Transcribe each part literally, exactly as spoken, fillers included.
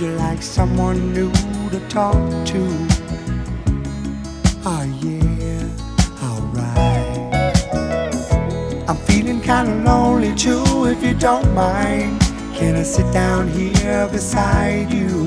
you like someone new to talk to? Oh yeah, alright. I'm feeling kinda lonely too, if you don't mind. Can I sit down here beside you?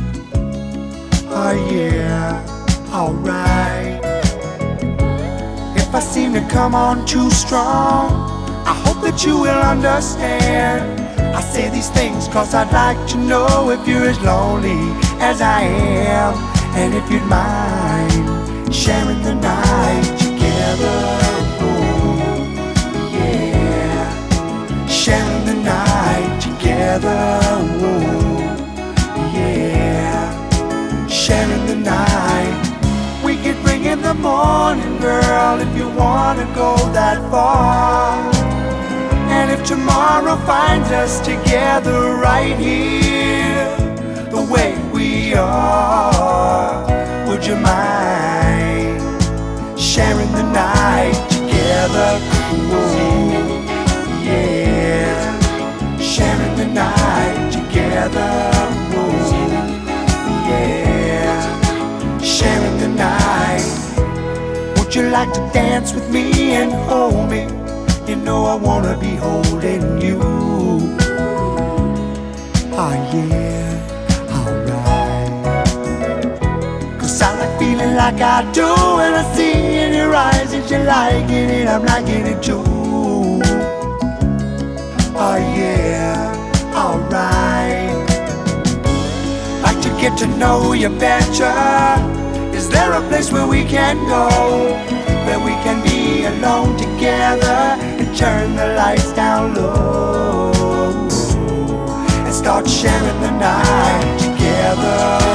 Oh yeah, alright. If I seem to come on too strong, I hope that you will understand. I say these things cause I'd like to know if you're as lonely as I am, and if you'd mind sharing the night together. Oh, yeah, sharing the night together. Oh, yeah, sharing the night. We could bring in the morning, girl, if you wanna go that far. And if tomorrow finds us together right here, the way we are, would you mind sharing the night together? Ooh, yeah, sharing the night together. Ooh, yeah, sharing the night. Would you like to dance with me and hold me? You know I wanna be holding you. Oh yeah, alright. Cause I like feeling like I do when I see in your eyes that you're liking it, I'm liking it too. Oh yeah, alright. Like to get to know you better. Is there a place where we can go, where we can be alone together and turn the lights down low and start sharing the night together?